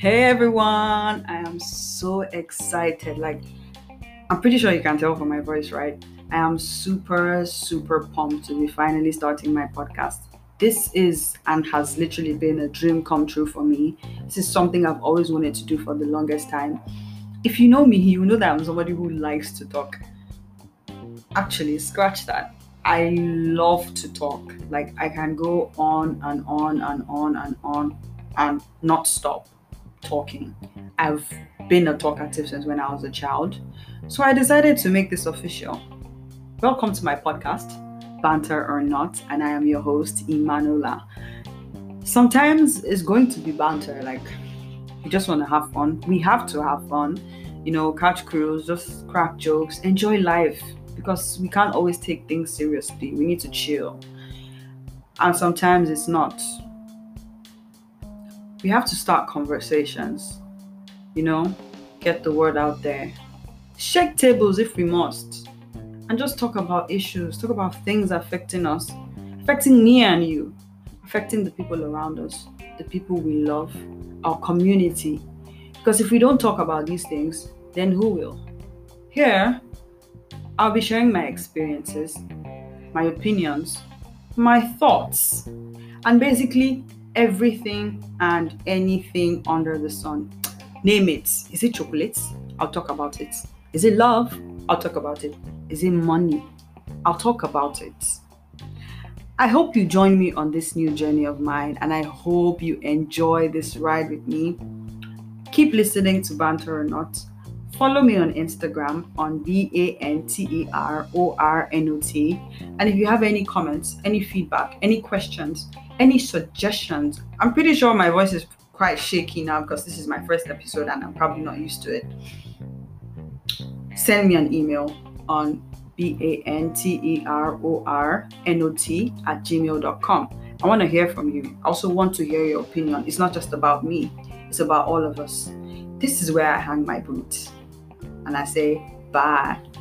Hey everyone, I am so excited. I'm pretty sure you can tell from my voice, right? I am super, super pumped to be finally starting my podcast. This is and has literally been a dream come true for me. This is something I've always wanted to do for the longest time. If you know me, you know that I'm somebody who likes to talk. Actually, scratch that. I love to talk. Like, I can go on and on and on and on and not stop talking. I've been a talkative since when I was a child. So I decided to make this official. Welcome to my podcast, Banter or Not, and I am your host, Emanuela. Sometimes it's going to be banter, like we just want to have fun. We have to have fun, catch crews, just crack jokes, enjoy life because we can't always take things seriously. We need to chill. And sometimes it's not. We have to start conversations, get the word out there. Shake tables if we must. And just talk about issues, talk about things affecting us, affecting me and you, affecting the people around us, the people we love, our community. Because if we don't talk about these things, then who will? Here, I'll be sharing my experiences, my opinions, my thoughts, and basically everything and anything under the sun. Name it. Is it chocolates? I'll talk about it. Is it love? I'll talk about it. Is it money? I'll talk about it. I hope you join me on this new journey of mine, and I hope you enjoy this ride with me. Keep listening to Banter or Not. Follow me on Instagram on BANTERORNOT. And if you have any comments, any feedback, any questions, any suggestions, I'm pretty sure my voice is quite shaky now because this is my first episode and I'm probably not used to it. Send me an email on BANTERORNOT@gmail.com. I want to hear from you. I also want to hear your opinion. It's not just about me, it's about all of us. This is where I hang my boots. And I say bye.